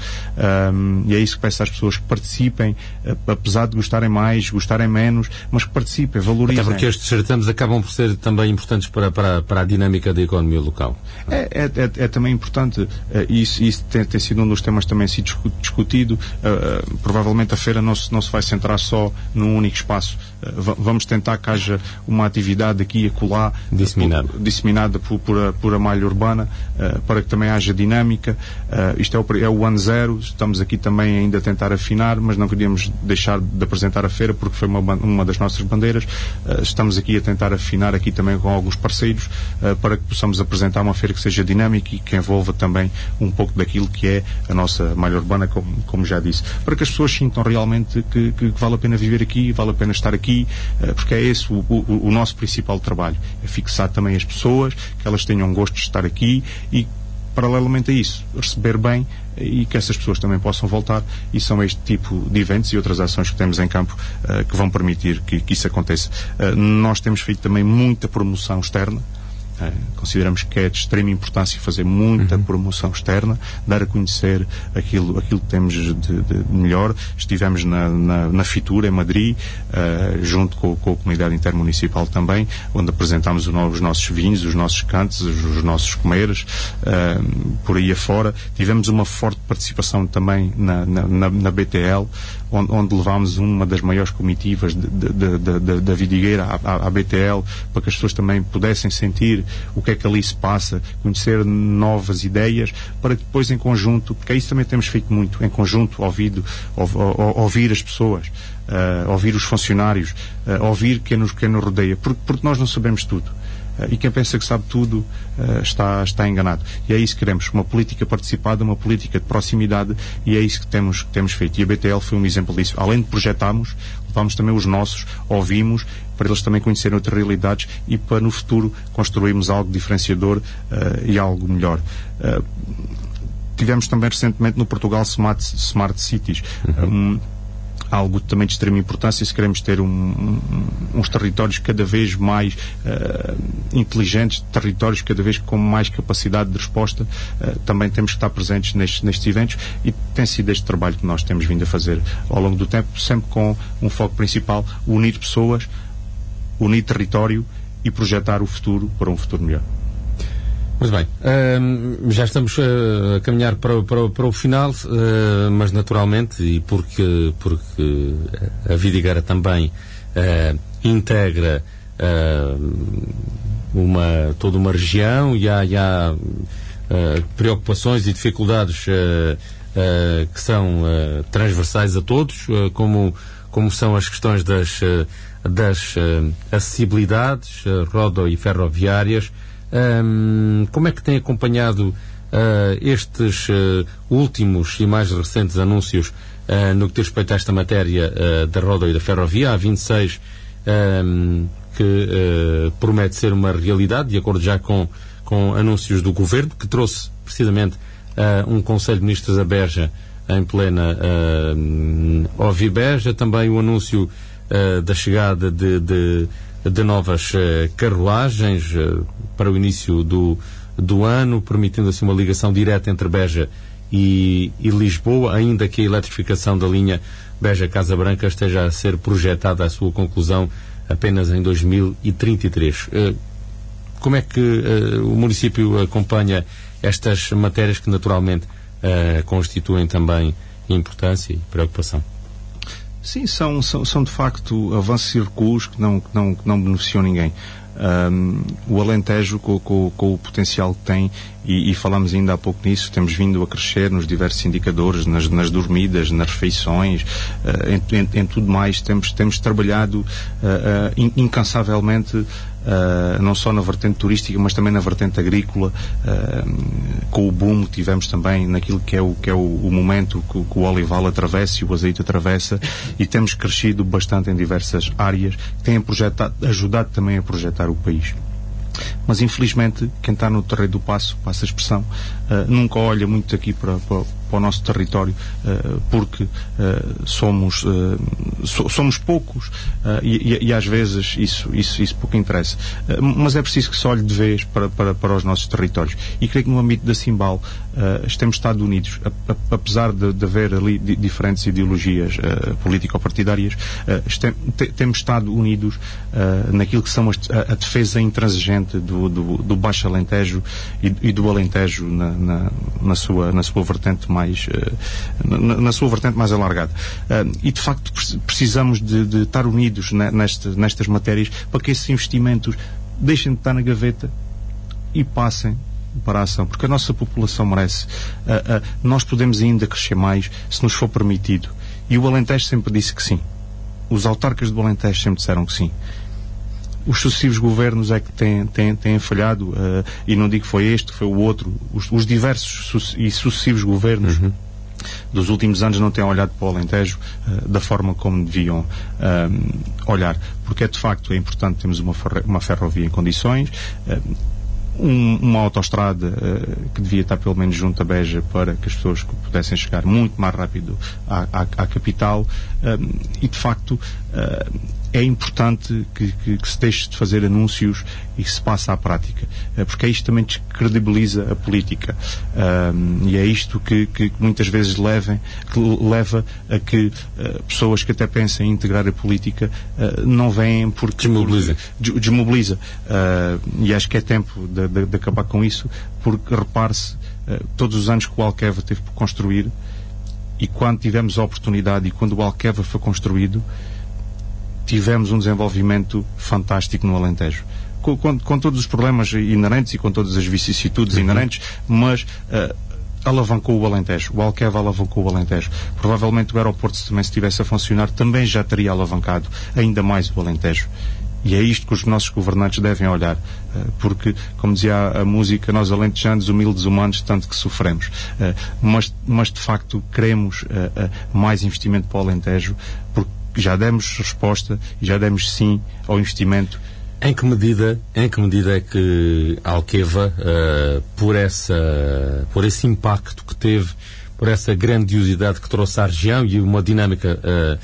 Uh, e é isso que peço às pessoas, que participem, uh, apesar de gostarem mais, gostarem menos, mas que participem, valorizem. Até porque estes certames acabam por ser também importantes para, para, para a dinâmica da economia local. É, é, é, é também importante, uh, isso, isso tem, tem sido um dos temas também sido discutido. Uh, uh, provavelmente a feira não se, não se vai centrar só num único espaço. Uh, vamos tentar que haja uma atividade aqui e acolá disseminada, por, disseminada por, por, a, por a malha urbana, uh, para que também haja dinâmica. Uh, isto é o, é o ano zero, estamos aqui também ainda a tentar afinar, mas não queríamos deixar de apresentar a feira porque foi uma, uma das nossas bandeiras. Uh, estamos aqui a tentar afinar aqui também com alguns parceiros, uh, para que possamos apresentar uma feira que seja dinâmica e que envolva também um pouco daquilo que é a nossa malha urbana, como, como já disse, para que as pessoas sintam realmente que, que, que vale a pena viver aqui, vale a pena estar aqui, uh, porque é esse o, o, o nosso principal trabalho, é fixar também as pessoas, que elas tenham gosto de estar aqui e, paralelamente a isso, receber bem e que essas pessoas também possam voltar, e são este tipo de eventos e outras ações que temos em campo uh, que vão permitir que, que isso aconteça. Uh, nós temos feito também muita promoção externa. Uh, consideramos que é de extrema importância fazer muita uhum. promoção externa, dar a conhecer aquilo, aquilo que temos de, de melhor. Estivemos na, na, na Fitura, em Madrid, uh, junto com, com a comunidade intermunicipal também, onde apresentámos o, os nossos vinhos, os nossos cantos, os, os nossos comeres, uh, por aí afora. Tivemos uma forte participação também na, na, na, na B T L, onde, onde levámos uma das maiores comitivas de, de, de, de, da Vidigueira à, à B T L, para que as pessoas também pudessem sentir o que é que ali se passa, conhecer novas ideias, para que depois em conjunto, porque é isso também temos feito muito, em conjunto, ouvido, ou, ou, ouvir as pessoas, uh, ouvir os funcionários, uh, ouvir quem nos, quem nos rodeia, porque, porque nós não sabemos tudo. Uh, e quem pensa que sabe tudo uh, está, está enganado. E é isso que queremos, uma política participada, uma política de proximidade, e é isso que temos, que temos feito. E a B T L foi um exemplo disso. Além de projetarmos, levámos também os nossos, ouvimos, para eles também conhecerem outras realidades e para no futuro construirmos algo diferenciador uh, e algo melhor. Uh, tivemos também recentemente no Portugal Smart, Smart Cities, uhum. um, algo também de extrema importância, se queremos ter um, um, uns territórios cada vez mais uh, inteligentes, territórios cada vez com mais capacidade de resposta, uh, também temos que estar presentes nestes, nestes eventos, e tem sido este trabalho que nós temos vindo a fazer ao longo do tempo, sempre com um foco principal: unir pessoas, unir território e projetar o futuro para um futuro melhor. Muito bem, uh, já estamos uh, a caminhar para, para, para o final, uh, mas naturalmente, e porque, porque a Vidigueira também uh, integra uh, uma, toda uma região, e há, e há uh, preocupações e dificuldades uh, uh, que são uh, transversais a todos, uh, como, como são as questões das, uh, das uh, acessibilidades uh, rodo- e ferroviárias. Um, como é que tem acompanhado uh, estes uh, últimos e mais recentes anúncios uh, no que diz respeito a esta matéria uh, da roda e da ferrovia? Há vinte e seis um, que uh, promete ser uma realidade, de acordo já com, com anúncios do Governo, que trouxe precisamente uh, um Conselho de Ministros a Beja em plena uh, Ovibeja, também o anúncio uh, da chegada de, de de novas uh, carruagens uh, para o início do, do ano, permitindo assim uma ligação direta entre Beja e, e Lisboa, ainda que a eletrificação da linha Beja-Casa Branca esteja a ser projetada à sua conclusão apenas em dois mil e trinta e três. Uh, como é que uh, o município acompanha estas matérias que naturalmente uh, constituem também importância e preocupação. Sim, são, são, são de facto avanços e recuos que não, que não, que não beneficiam ninguém. Um, o Alentejo, com, com, com o potencial que tem, e, e falámos ainda há pouco nisso, temos vindo a crescer nos diversos indicadores, nas, nas dormidas, nas refeições, uh, em, em, em tudo mais, temos, temos trabalhado uh, uh, incansavelmente, Uh, não só na vertente turística, mas também na vertente agrícola, uh, com o boom que tivemos também naquilo que é o, que é o, o momento que, que o olival atravessa e o azeite atravessa, e temos crescido bastante em diversas áreas que têm projetado, ajudado também a projetar o país. Mas infelizmente quem está no terreiro do passo, passa a expressão, uh, nunca olha muito aqui para, para, para o nosso território, uh, porque uh, somos uh, so, somos poucos, uh, e, e, e às vezes isso, isso, isso pouco interessa. Uh, mas é preciso que se olhe de vez para, para, para os nossos territórios. E creio que no âmbito da Cimbal uh, temos estado unidos, a, a, apesar de, de haver ali di, diferentes ideologias uh, político-partidárias, uh, tem, te, temos estado unidos uh, naquilo que são as, a, a defesa intransigente do, do, do Baixo Alentejo e, e do Alentejo na, na, na, sua, na sua vertente mais uh, na, na sua vertente mais alargada. Uh, e de facto precisamos de, de estar unidos ne, neste, nestas matérias para que esses investimentos deixem de estar na gaveta e passem para a ação, porque a nossa população merece. Uh, uh, nós podemos ainda crescer mais se nos for permitido. E o Alentejo sempre disse que sim. Os autarcas do Alentejo sempre disseram que sim. Os sucessivos governos é que têm, têm, têm falhado, uh, e não digo que foi este, foi o outro. Os, os diversos su e sucessivos governos uhum. dos últimos anos não têm olhado para o Alentejo uh, da forma como deviam uh, olhar. Porque é de facto é importante termos uma, uma ferrovia em condições, uh, um, uma autoestrada uh, que devia estar pelo menos junto a Beja para que as pessoas pudessem chegar muito mais rápido à, à, à capital, uh, e de facto uh, é importante que, que, que se deixe de fazer anúncios e que se passe à prática, porque é isto também descredibiliza a política, um, e é isto que, que muitas vezes levem, que leva a que uh, pessoas que até pensam em integrar a política uh, não vêm porque desmobiliza, por, desmobiliza. Uh, e acho que é tempo de, de, de acabar com isso, porque repare-se, uh, todos os anos que o Alqueva teve por construir, e quando tivemos a oportunidade e quando o Alqueva foi construído, tivemos um desenvolvimento fantástico no Alentejo. Com, com, com todos os problemas inerentes e com todas as vicissitudes uhum. inerentes, mas uh, alavancou o Alentejo. O Alqueva alavancou o Alentejo. Provavelmente o aeroporto, se também estivesse a funcionar, também já teria alavancado ainda mais o Alentejo. E é isto que os nossos governantes devem olhar, uh, porque, como dizia a, a música, nós alentejanos, humildes humanos, tanto que sofremos. Uh, mas, mas, de facto, queremos uh, uh, mais investimento para o Alentejo, porque já demos resposta e já demos sim ao investimento. Em que medida, em que medida é que a Alqueva, uh, por, essa, por esse impacto que teve, por essa grandiosidade que trouxe à região e uma dinâmica uh,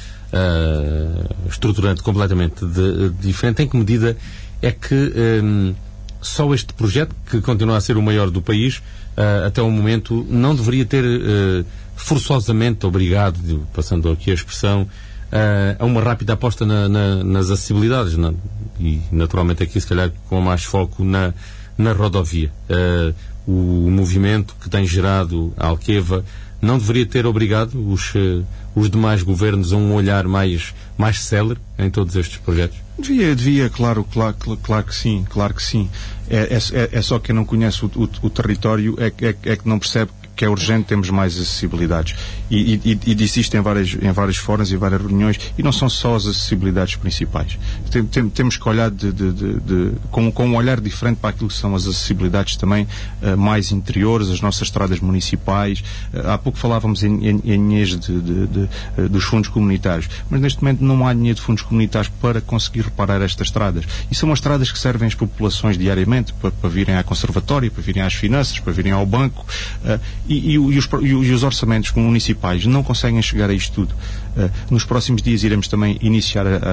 uh, estruturante completamente de, de diferente, em que medida é que um, só este projeto, que continua a ser o maior do país, uh, até o momento, não deveria ter uh, forçosamente obrigado, passando aqui a expressão, Uh, a uma rápida aposta na, na, nas acessibilidades, na, e naturalmente aqui se calhar com mais foco na, na rodovia. Uh, o movimento que tem gerado a Alqueva não deveria ter obrigado os, uh, os demais governos a um olhar mais, mais célere em todos estes projetos? Devia, devia, claro, claro, claro que sim, claro que sim. É, é, é só quem não conhece o, o, o território é, é, é que não percebe que é urgente termos mais acessibilidades. E, e, e disse isto em várias, em vários fóruns e várias reuniões, e não são só as acessibilidades principais. Tem, tem, temos que olhar de, de, de, de, com, com um olhar diferente para aquilo que são as acessibilidades também uh, mais interiores, as nossas estradas municipais. Uh, há pouco falávamos em, em, em dinheiros de, de, de, uh, dos fundos comunitários, mas neste momento não há dinheiro de fundos comunitários para conseguir reparar estas estradas. E são as estradas que servem às populações diariamente, para, para virem à conservatória, para virem às finanças, para virem ao banco. Uh, E, e, e, os, e os orçamentos municipais não conseguem chegar a isto tudo. Uh, nos próximos dias iremos também iniciar a,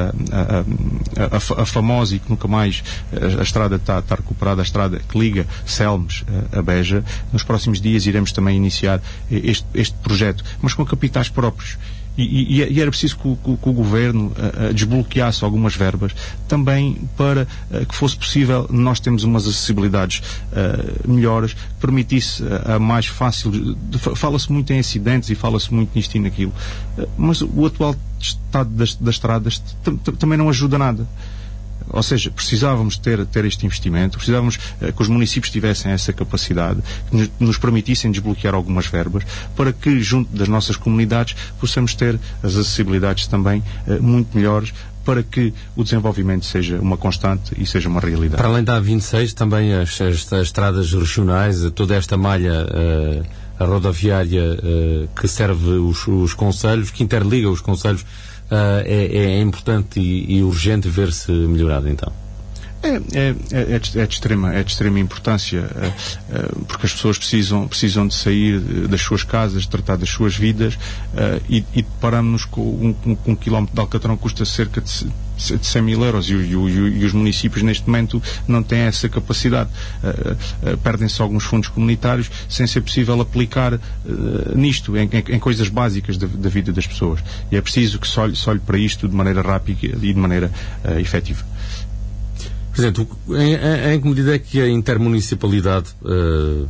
a, a, a, a famosa, e que nunca mais a, a estrada está, está recuperada, a estrada que liga Selmes a, a Beja. Nos próximos dias iremos também iniciar este, este projeto, mas com capitais próprios. E, e, e era preciso que o, que o Governo uh, uh, desbloqueasse algumas verbas também para uh, que fosse possível nós termos umas acessibilidades uh, melhores, que permitisse a, a mais fácil... Fala-se muito em acidentes e fala-se muito nisto e naquilo, uh, mas o atual estado das, das estradas também não ajuda nada. Ou seja, precisávamos ter, ter este investimento, precisávamos uh, que os municípios tivessem essa capacidade, que nos, nos permitissem desbloquear algumas verbas, para que, junto das nossas comunidades, possamos ter as acessibilidades também uh, muito melhores, para que o desenvolvimento seja uma constante e seja uma realidade. Para além da A vinte e seis, também as, as, as estradas regionais, toda esta malha uh, a rodoviária uh, que serve os, os concelhos, que interliga os concelhos, Uh, é, é importante e, e urgente ver-se melhorado, então? É, é, é, de, é, de extrema, é de extrema importância, uh, uh, porque as pessoas precisam, precisam de sair das suas casas, de tratar das suas vidas, uh, e, e deparamos-nos com um, um, um quilómetro de Alcatrão custa cerca de, de cem mil euros e, e, e os municípios neste momento não têm essa capacidade. Uh, uh, perdem-se alguns fundos comunitários sem ser possível aplicar uh, nisto, em, em, em coisas básicas da, da vida das pessoas. E é preciso que se olhe, se olhe para isto de maneira rápida e de maneira uh, efetiva. Presidente, em, em que medida é que a intermunicipalidade uh,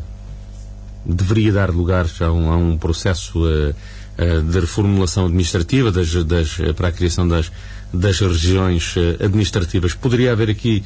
deveria dar lugar a um, a um processo uh, uh, de reformulação administrativa das, das, para a criação das, das regiões uh, administrativas? Poderia haver aqui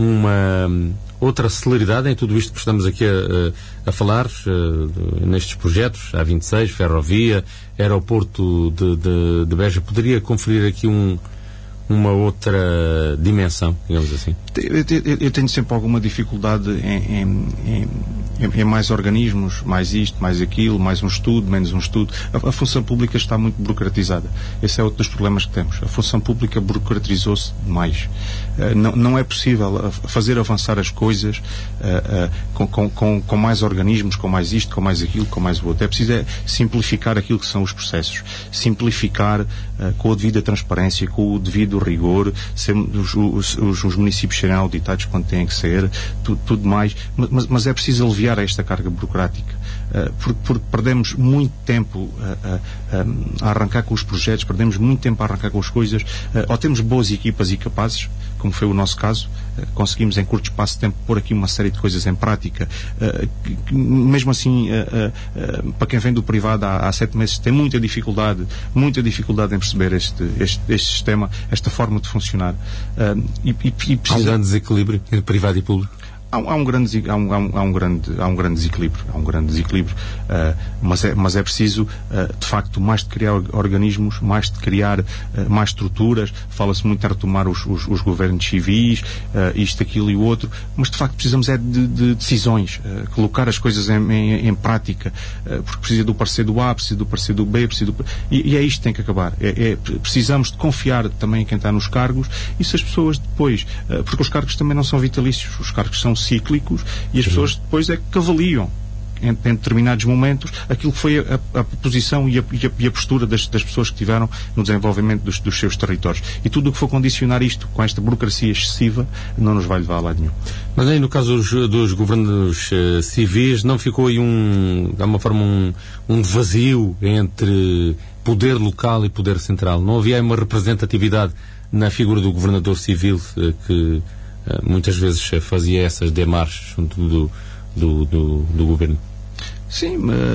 uma um, outra celeridade em tudo isto que estamos aqui a, a falar, uh, nestes projetos, A vinte e seis, ferrovia, aeroporto de, de, de Beja? Poderia conferir aqui um uma outra dimensão, digamos assim? Eu, eu, eu tenho sempre alguma dificuldade em, em, em, em mais organismos, mais isto, mais aquilo, mais um estudo, menos um estudo. A, a função pública está muito burocratizada. Esse é outro dos problemas que temos. A função pública burocratizou-se demais. Uh, não, não é possível fazer avançar as coisas uh, uh, com, com, com, com mais organismos, com mais isto, com mais aquilo, com mais o outro. É preciso é simplificar aquilo que são os processos. Simplificar uh, com a devida transparência, com o devido rigor, ser, os, os, os, os municípios serem auditados quando têm que ser, tudo, tudo mais, mas, mas é preciso aliviar esta carga burocrática, uh, porque, porque perdemos muito tempo uh, uh, uh, a arrancar com os projetos, perdemos muito tempo a arrancar com as coisas, uh, ou temos boas equipas e capazes, como foi o nosso caso, uh, conseguimos em curto espaço de tempo pôr aqui uma série de coisas em prática, uh, que, que, mesmo assim, uh, uh, uh, para quem vem do privado há, há sete meses tem muita dificuldade, muita dificuldade em perceber este, este, este sistema, esta forma de funcionar. Uh, e, e, e precisa... Há um grande desequilíbrio entre privado e público? Há, há, um grande, há, um, há, um, há, um grande, há um grande desequilíbrio, há um grande desequilíbrio, uh, mas, é, mas é preciso, uh, de facto, mais de criar organismos, mais de criar uh, mais estruturas. Fala-se muito em retomar os, os, os governos civis, uh, isto, aquilo e o outro, mas de facto precisamos é de, de decisões, uh, colocar as coisas em, em, em prática, uh, porque precisa do parecer do A, precisa do parecer do B, precisa do... E, e é isto que tem que acabar. É, é, precisamos de confiar também em quem está nos cargos, e se as pessoas depois, uh, porque os cargos também não são vitalícios, os cargos são cíclicos, e as Sim. pessoas depois é que avaliam em, em determinados momentos aquilo que foi a, a, a posição e a, e a, e a postura das, das pessoas que tiveram no desenvolvimento dos, dos seus territórios. E tudo o que for condicionar isto com esta burocracia excessiva não nos vai levar a lado nenhum. Mas aí no caso dos, dos governos uh, civis não ficou aí um, de alguma forma um, um vazio entre poder local e poder central? Não havia aí uma representatividade na figura do governador civil uh, que muitas vezes fazia essas demarches junto do, do, do, do governo? Sim,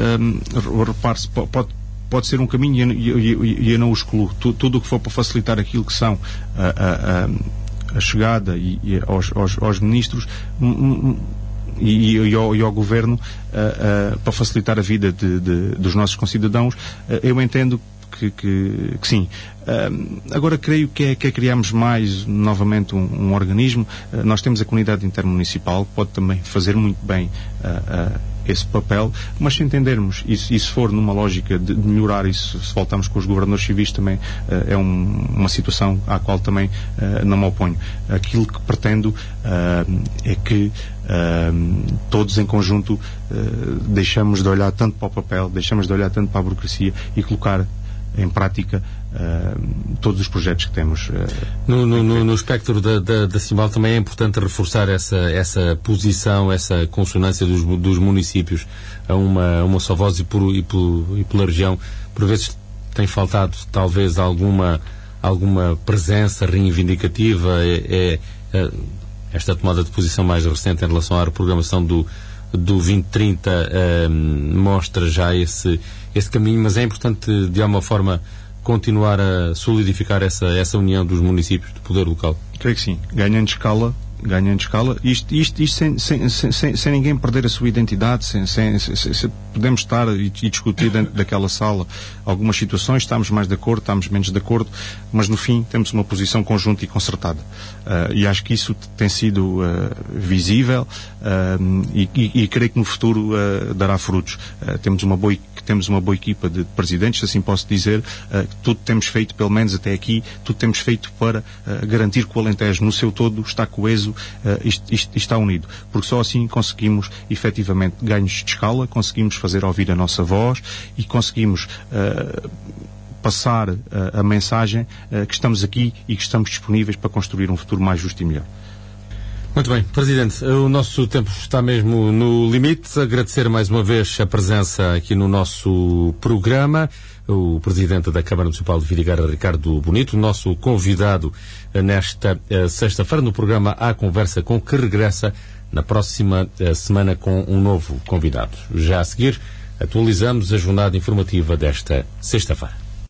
uh, repare-se, pode, pode ser um caminho e eu, eu, eu, eu não o excluo. Tudo o que for para facilitar aquilo que são a, a, a chegada e, e aos, aos, aos ministros um, um, e, e, ao, e ao governo uh, uh, para facilitar a vida de, de, dos nossos concidadãos, uh, eu entendo Que, que, que sim. Uh, agora creio que é, que é criarmos mais novamente um, um organismo. Uh, nós temos a comunidade intermunicipal, que pode também fazer muito bem uh, uh, esse papel, mas se entendermos e, e se for numa lógica de melhorar isso, se voltarmos com os governadores civis também uh, é um, uma situação à qual também uh, não me oponho. Aquilo que pretendo uh, é que Uh, todos em conjunto uh, deixamos de olhar tanto para o papel, deixamos de olhar tanto para a burocracia e colocar em prática uh, todos os projetos que temos. Uh, no, no, no, no espectro da, da, da Cimbal também é importante reforçar essa, essa posição, essa consonância dos, dos municípios a uma, uma só voz e, por, e, por, e pela região. Por vezes tem faltado talvez alguma, alguma presença reivindicativa, é, é, é esta tomada de posição mais recente em relação à reprogramação do, do vinte trinta é, mostra já esse, esse caminho, mas é importante de alguma forma continuar a solidificar essa, essa união dos municípios do poder local. Creio que sim, ganhando escala, ganhando escala, isto, isto, isto sem, sem, sem, sem ninguém perder a sua identidade, sem, sem, sem, sem podemos estar e, e discutir dentro daquela sala algumas situações, estamos mais de acordo, estamos menos de acordo, mas no fim temos uma posição conjunta e concertada. Uh, e acho que isso tem sido uh, visível uh, e, e, e creio que no futuro uh, dará frutos. Uh, temos uma boa temos uma boa equipa de presidentes, assim posso dizer, uh, que tudo temos feito, pelo menos até aqui, tudo temos feito para uh, garantir que o Alentejo no seu todo está coeso uh, e, e, e está unido, porque só assim conseguimos efetivamente ganhos de escala, conseguimos fazer ouvir a nossa voz e conseguimos uh, passar uh, a mensagem uh, que estamos aqui e que estamos disponíveis para construir um futuro mais justo e melhor. Muito bem, Presidente, o nosso tempo está mesmo no limite. Agradecer mais uma vez a presença aqui no nosso programa, o Presidente da Câmara Municipal de Vidigueira, Ricardo Bonito, o nosso convidado nesta uh, sexta-feira no programa A Conversa Com, que regressa na próxima uh, semana com um novo convidado. Já a seguir, atualizamos a jornada informativa desta sexta-feira.